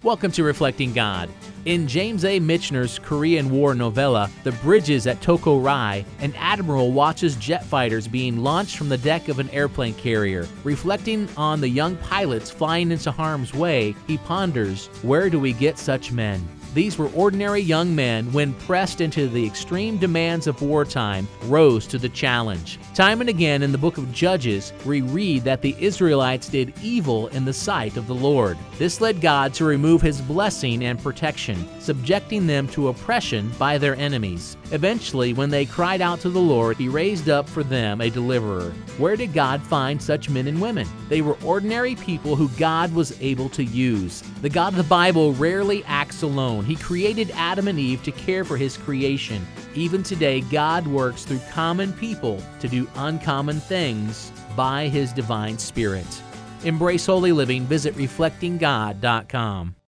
Welcome to Reflecting God. In James A. Michener's Korean War novella, The Bridges at Toko Rai, an admiral watches jet fighters being launched from the deck of an airplane carrier. Reflecting on the young pilots flying into harm's way, he ponders, where do we get such men? These were ordinary young men when pressed into the extreme demands of wartime, rose to the challenge. Time and again in the book of Judges, we read that the Israelites did evil in the sight of the Lord. This led God to remove His blessing and protection, subjecting them to oppression by their enemies. Eventually, when they cried out to the Lord, He raised up for them a deliverer. Where did God find such men and women? They were ordinary people who God was able to use. The God of the Bible rarely acts alone. He created Adam and Eve to care for His creation. Even today, God works through common people to do uncommon things by His divine Spirit. Embrace holy living. Visit reflectinggod.com.